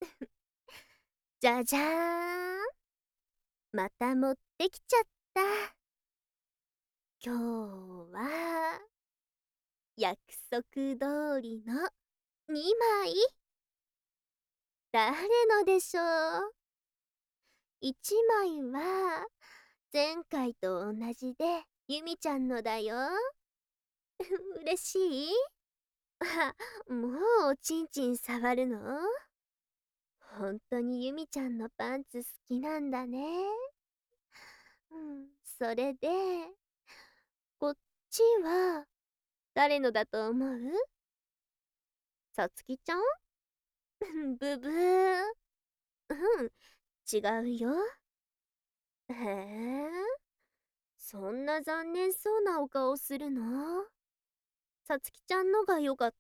じゃじゃーん。また持ってきちゃった。今日は約束通りの2枚。誰のでしょう。1枚は前回と同じでゆみちゃんのだよ。嬉しい？あ、もうおちんちん触るの？本当にゆみちゃんのパンツ好きなんだね。それで、こっちは誰のだと思う？さつきちゃん？ブブー。うん、違うよ。へえ、そんな残念そうなお顔するの？さつきちゃんのがよかった？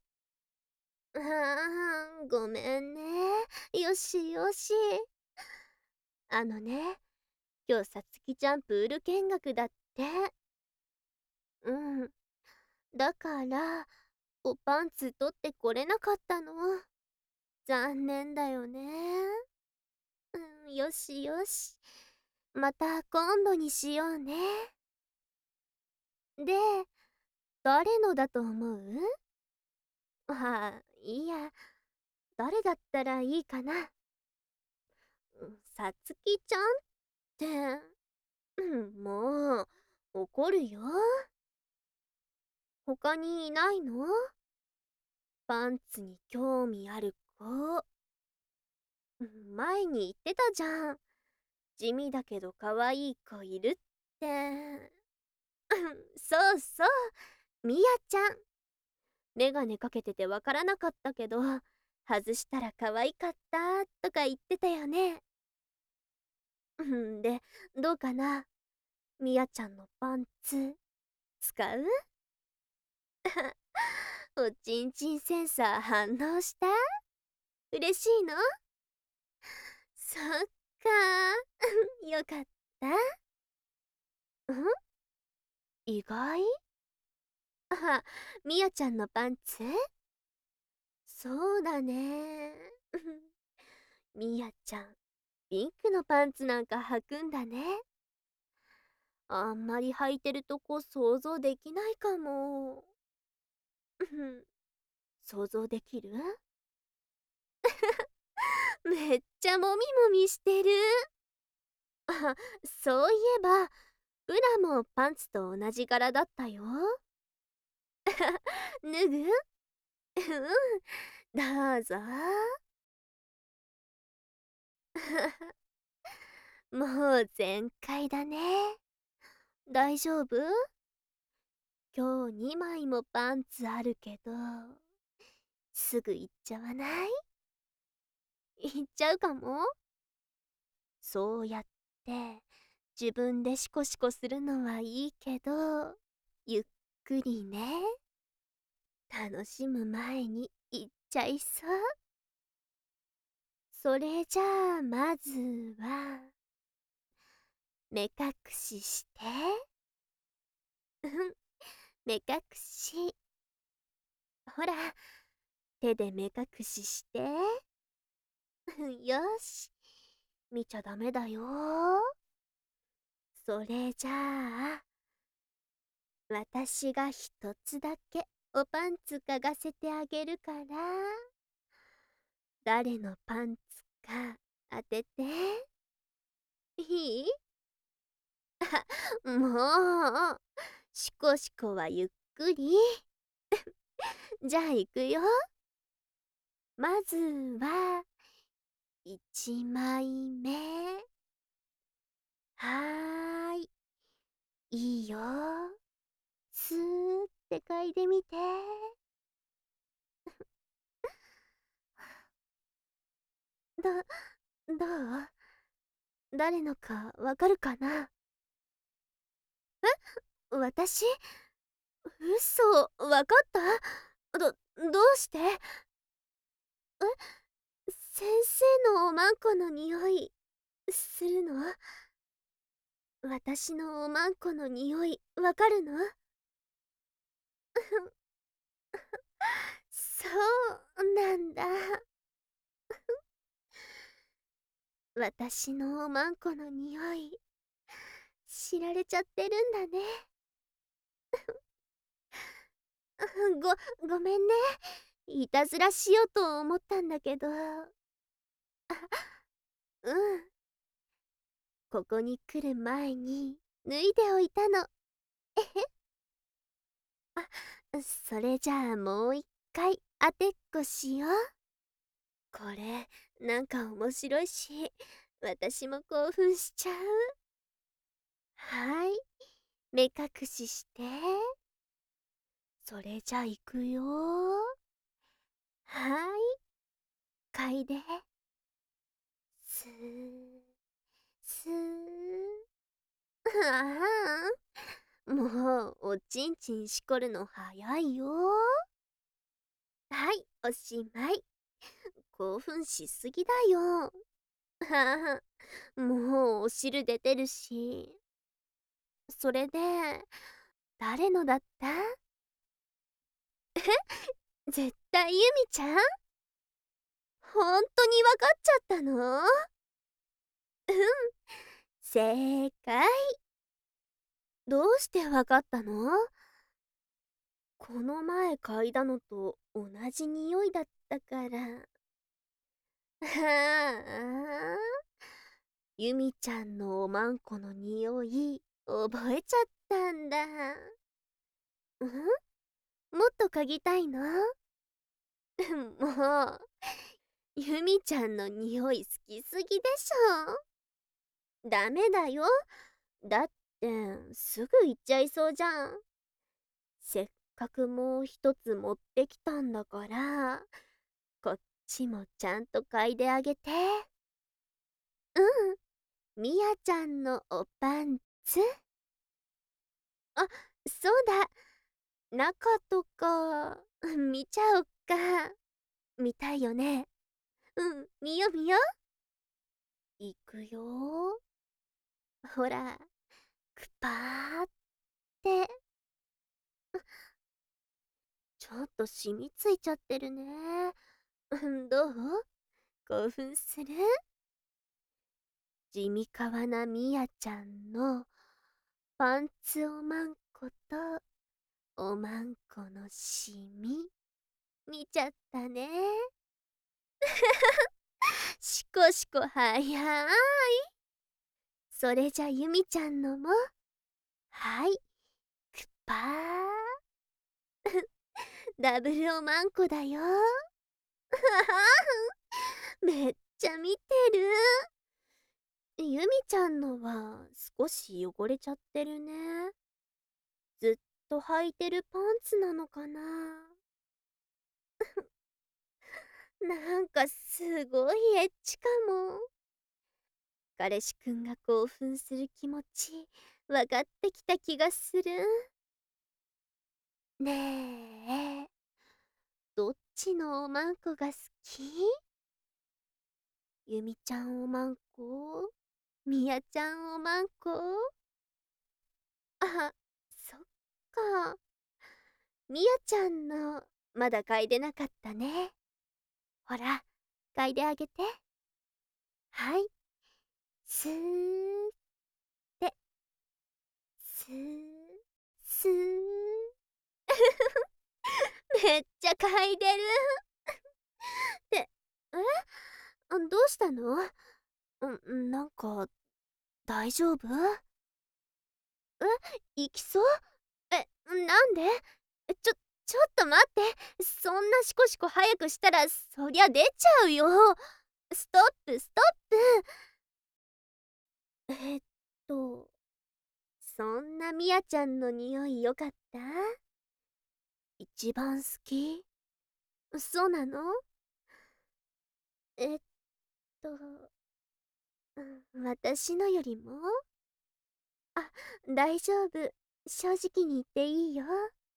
ごめんね。よしよし。あのね、今日さつきちゃんプール見学だって。うん。だから、おパンツ取ってこれなかったの。残念だよね。よしよし。また今度にしようね。で、誰のだと思う？いいや。誰だったらいいかな。さつきちゃんって、もう、怒るよ。他にいないの？パンツに興味ある子。前に言ってたじゃん。地味だけど可愛い子いるって。そうそう、みやちゃん。メガネかけててわからなかったけど、外したら可愛かったとか言ってたよね。で、どうかな？みやちゃんのパンツ、使う？おちんちんセンサー反応した？嬉しいの？そっかよかった。意外？みやちゃんのパンツ？そうだね。みやちゃん、ピンクのパンツなんか履くんだね。あんまり履いてるとこ想像できないかも。想像できる？めっちゃもみもみしてる。あ、そういえば、ブラもパンツと同じ柄だったよ。脱ぐ？どうぞ。もう全開だね。大丈夫？今日2枚もパンツあるけど、すぐ行っちゃわない？行っちゃうかも？そうやって自分でシコシコするのはいいけど、ゆっくりね。楽しむ前に行っちゃいそう。それじゃあまずは目隠しして。目隠し。ほら、手で目隠しして。よし、見ちゃダメだよ。それじゃあ私が一つだけおパンツ嗅がせてあげるから、誰のパンツか当てて。いい？もう、シコシコはゆっくり。じゃあ行くよ。まずは1枚目。はーい、いいよ。スーって嗅いでみて。どう？誰のかわかるかな？私？嘘、わかった？どうして？先生のおまんこの匂いするの？私のおまんこの匂いわかるの？そうなんだ。 私のおまんこの匂い、知られちゃってるんだね。ごめんね。いたずらしようと思ったんだけど。うん。ここに来る前に脱いでおいたの。えへ。それじゃあもう一回当てっこしよう。これ、なんか面白いし、私も興奮しちゃう。はい。目隠しして。それじゃ行くよ。はい。嗅いで。スー、スー。ああ、もう、おちんちんしこるの早いよ。はい、おしまい。興奮しすぎだよ。ああ、もうお汁出てるし。それで、誰のだった？絶対ゆみちゃん？ほんとにわかっちゃったの？うん、正解。どうしてわかったの？この前嗅いだのと同じ匂いだったから。はあ、ゆみちゃんのおまんこの匂い、覚えちゃったんだ。もっと嗅ぎたいの？もう、ゆみちゃんの匂い好きすぎでしょ。ダメだよ。だって、すぐ行っちゃいそうじゃん。せっかくもう一つ持ってきたんだから、こっちもちゃんと嗅いであげて。うん、みやちゃんのおパンツ。あ、そうだ。中とか、見ちゃおっか。見たいよね。うん、見よ見よ。いくよ。ほら、くぱーって。ちょっと染みついちゃってるね。どう？興奮する？地味かわなみやちゃんのパンツおまんことおまんこのシミ見ちゃったね。しこしこ早い。それじゃゆみちゃんのも、はい、くぱー。ダブルおまんこだよ。めっちゃ見てる。ゆみちゃんのは少し汚れちゃってるね。ずっと履いてるパンツなのかな。なんかすごいエッチかも。彼氏くんが興奮する気持ち分かってきた気がする。ねえ、どっちのおまんこが好き？ゆみちゃんおまんこ？みやちゃんおまんこ？あ、そっか。みやちゃんのまだ嗅いでなかったね。ほら、嗅いであげて。はい。スーって、スー、スー。めっちゃ嗅いでる。って、どうしたの？なんか、大丈夫？行きそう？なんで？ちょっと待って。そんなシコシコ早くしたら、そりゃ出ちゃうよ。ストップ、ストップ。そんなみやちゃんの匂いよかった？一番好き？そうなの？えっと、私のよりも？あ、大丈夫。正直に言っていいよ。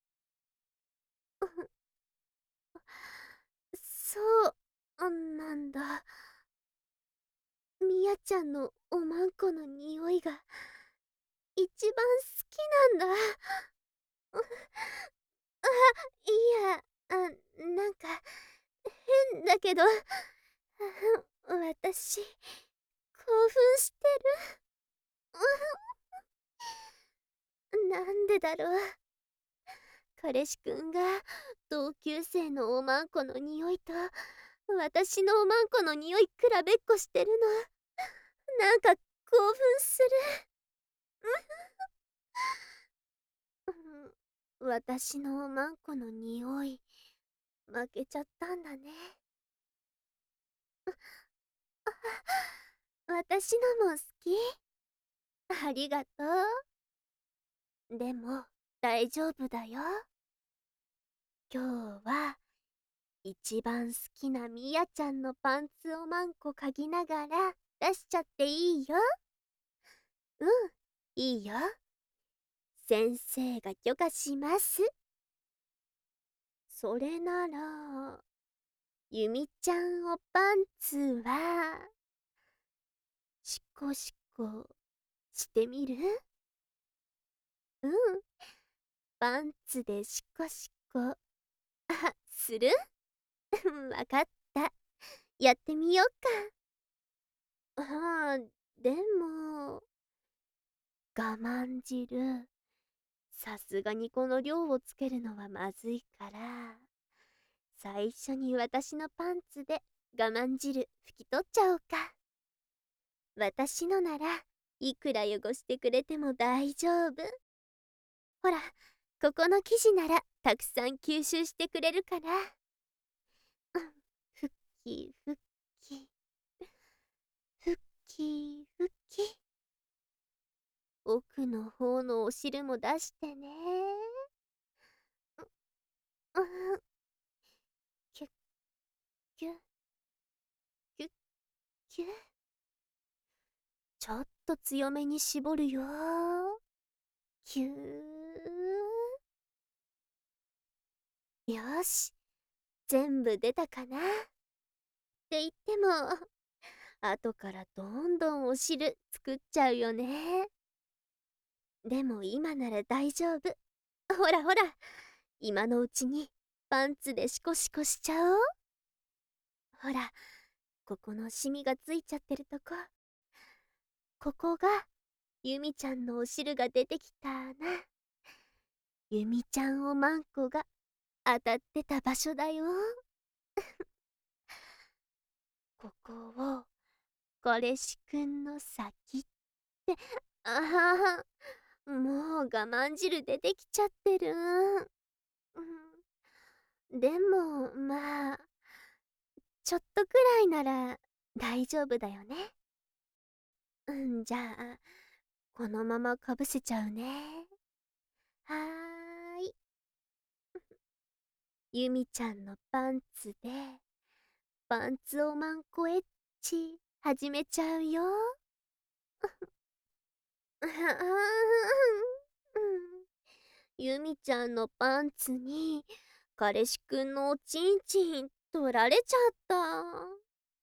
そう、なんだ。みやちゃんのおまんこの匂いが一番好きなんだ。あ、いや、なんか変だけど、私、 興奮してる。なんでだろう。彼氏くんが同級生のおまんこの匂いと私のおまんこの匂い比べっこしてるの。なんか興奮する。私のおまんこの匂い負けちゃったんだね。私のも好き。ありがとう。でも大丈夫だよ。今日は一番好きなみやちゃんのパンツをまんこ嗅ぎながら出しちゃっていいよ。うん、いいよ。先生が許可します。それなら、ゆみちゃんおパンツは、シコシコしてみる？うん、パンツでシコシコ、する？わかった。やってみようか。でも、我慢汁。さすがにこの量をつけるのはまずいから、最初に私のパンツで我慢汁拭き取っちゃおうか。私のならいくら汚してくれても大丈夫。ほら、ここの生地ならたくさん吸収してくれるから。ふっきふっき、ふっきふっき。奥の方のお汁も出してね。うん、キュッキュッキュッキュッ。ちょっと強めに絞るよ。キュー。よし、全部出たかな。って言っても、後からどんどんお汁作っちゃうよね。でも今なら大丈夫。ほらほら、今のうちにパンツでシコシコしちゃおう。ほら、ここのシミがついちゃってるとこ。ここがユミちゃんのお汁が出てきたな。ユミちゃんおまんこが当たってた場所だよ。ここを彼氏くんの先って、ああ、もう我慢汁出てきちゃってる。でもまあ、ちょっとくらいなら大丈夫だよね。じゃあこのままかぶせちゃうね。はーい。ゆみちゃんのパンツでパンツおまんこエッチ始めちゃうよ。ゆみちゃんのパンツに彼氏くんのおちんちん取られちゃった。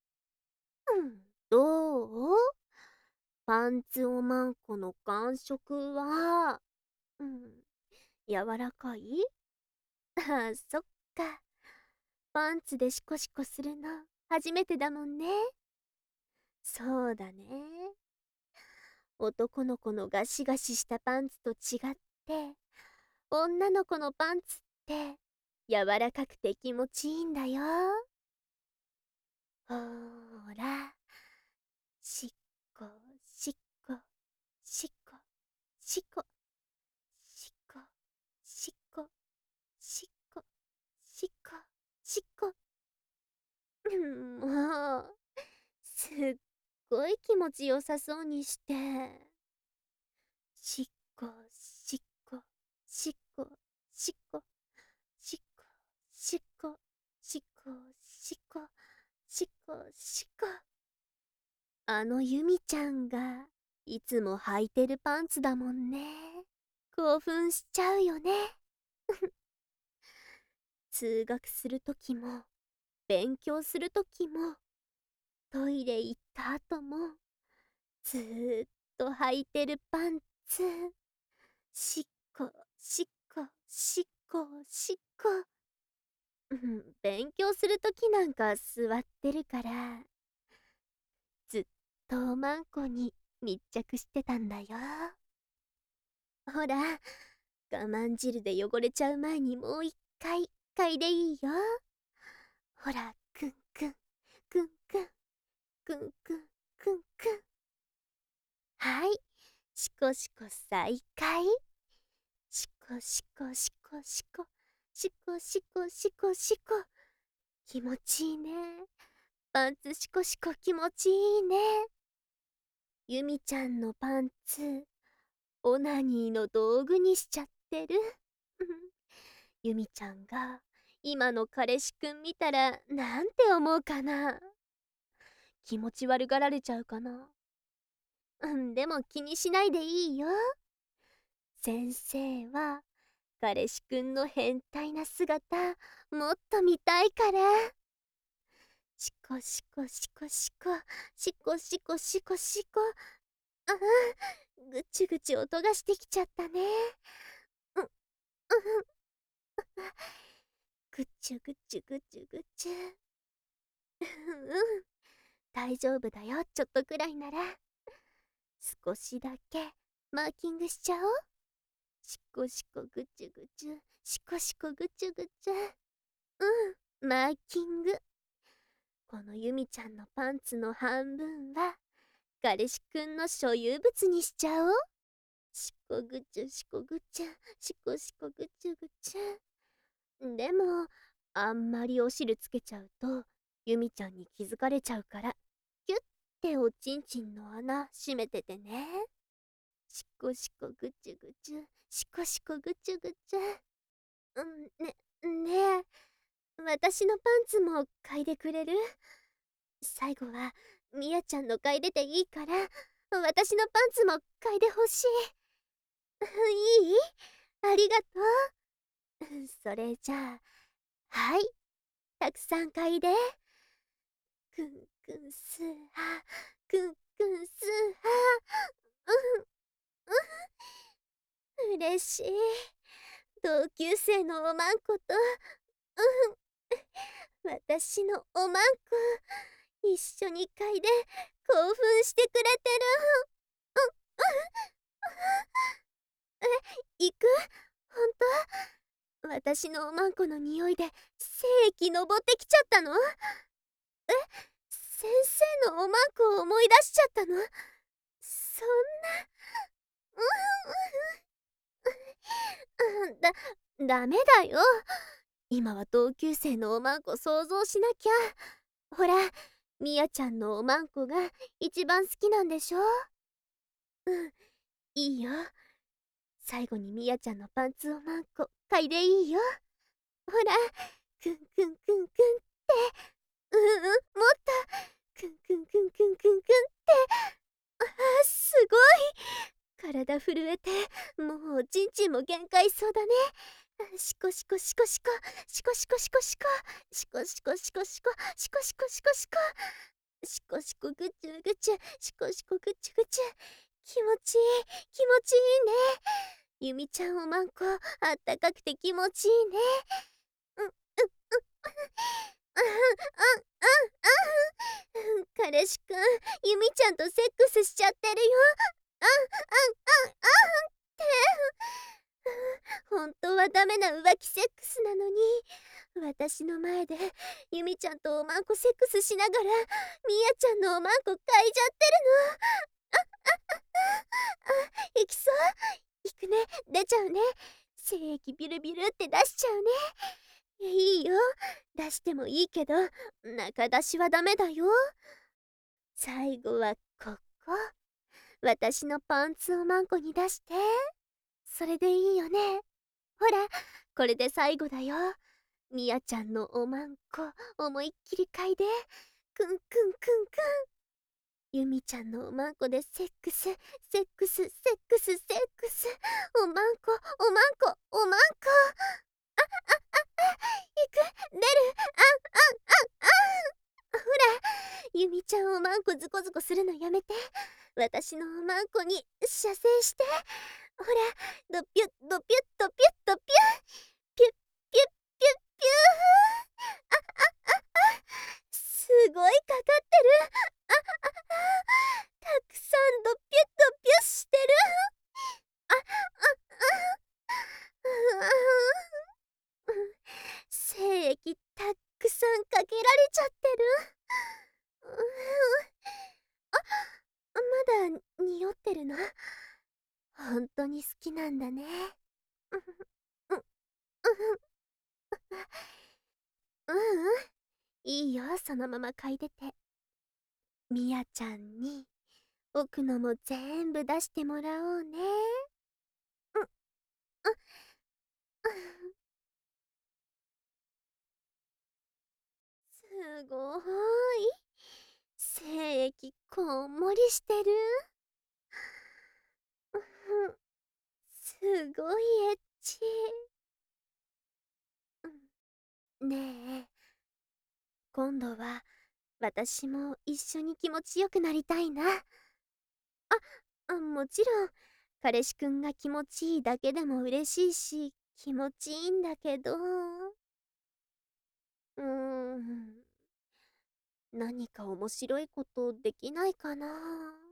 どう？パンツおまんこの感触は、うん、柔らかい？あ、そっか。パンツでシコシコするの初めてだもんね。そうだね。男の子のガシガシしたパンツと違って、女の子のパンツって柔らかくて気持ちいいんだよ。ほーら、しっこしっこしっこしっこしっこしっこしっこしっこしっこ。もうすっごい気持ちよさそうにして。しっこしっこしっこしっこしっこしっこしっこしっこしっこしっこ。あのユミちゃんがいつも履いてるパンツだもんね。興奮しちゃうよね。通学するときも勉強するときもトイレ行った後もずーっと履いてるパンツ。しっこしっこしっこしっこ。勉強するときなんか座ってるからずっとおまんこに密着してたんだよ。ほら、我慢汁で汚れちゃう前にもう一回嗅いでいいよ。ほら、くんくん、くんくん、くんくん、くんくん。はい、しこしこ再開。しこしこしこしこ、しこしこしこしこ。気持ちいいね。パンツしこしこ気持ちいいね。ゆみちゃんのパンツ、オナニーの道具にしちゃってる。ゆみちゃんが今の彼氏くん見たらなんて思うかな。気持ち悪がられちゃうかな。でも気にしないでいいよ。先生は彼氏くんの変態な姿もっと見たいから。しこしこしこしこ、しこしこしこしこ。ああ、ぐちぐち音がしてきちゃったね。うん、うん、ぐちゅぐちゅぐちゅぐちゅ。大丈夫だよ、ちょっとくらいなら。少しだけマーキングしちゃおう。しこしこぐちゅぐちゅ、しこしこぐちゅぐちゅ。マーキング。このゆみちゃんのパンツの半分は彼氏くんの所有物にしちゃおう。しこぐちゅしこぐちゅ、しこしこぐちゅぐちゅ。でもあんまりお汁つけちゃうとゆみちゃんに気づかれちゃうから、キュッておちんちんの穴閉めててね。しこしこぐちゅぐちゅ、しこしこぐちゅぐちゅ。ねえ、私のパンツも嗅いでくれる？最後はみやちゃんの嗅いでていいから、私のパンツも嗅いでほしい。いい？ありがとう。それじゃあ、はい、たくさん嗅いで。くんくんすは、くんくんすは。嬉しい。同級生のおまんこと、私のおまんこ、一緒に嗅いで興奮してくれてる。行く？ほんと？私のおまんこの匂いで精液登ってきちゃったの？先生のおまんこを思い出しちゃったの？そんな、ダメだよ。今は同級生のおまんこ想像しなきゃ。ほら、みやちゃんのおまんこが一番好きなんでしょ？いいよ。最後にみやちゃんのパンツおまんこ嗅いでいいよ。ほら、くんくんくんくんって。もっと。くんくんくんくんくんくんって。すごい。体震えて、もうおちんちんも限界そうだね。しこしこしこしこ、しこしこしこしこ、しこしこしこしこ、しこしこしこしこ、しこしこぐちゅぐちゅ、しこしこぐちゅぐちゅ。気持ちいい、気持ちいいね。ゆみちゃんおまんこ、あったかくて気持ちいいね。彼氏くん、ゆみちゃんとセックスしちゃってるよ。って本当はダメな浮気セックスなのに、私の前でゆみちゃんとおまんこセックスしながらみやちゃんのおまんこ嗅いじゃってるの。行きそう？行くね。出ちゃうね。精液ビルビルって出しちゃうね。いいよ、出してもいいけど中出しはダメだよ。最後はここ、私のパンツをまんこに出して。それでいいよね。ほら、これで最後だよ。みやちゃんのおまんこ思いっきり嗅いで。くんくんくんくん。ゆみちゃんのおまんこでセックス、セックス、セックス、セックス。おまんこ、おまんこ、おまんこ。いく、出る。ほら、ゆみちゃんおまんこズコズコするのやめて。私のおまんこに射精して。ほら、ドピュッドピュッドピュッドピュッ、ピュッピュッピュッピュー。すごいかかってる。 ちゃってる。うーん。まだ匂ってるの？本当に好きなんだね。うん、うん、うん、うん、いいよ、そのまま嗅いでて。みやちゃんに奥のも全部出してもらおうね。うん、うん、すごーい。精液こんもりしてる。うん、すごいエッチ。うん、ねえ、今度は私も一緒に気持ちよくなりたいな。もちろん彼氏くんが気持ちいいだけでも嬉しいし気持ちいいんだけど、うーん、何か面白いことできないかな。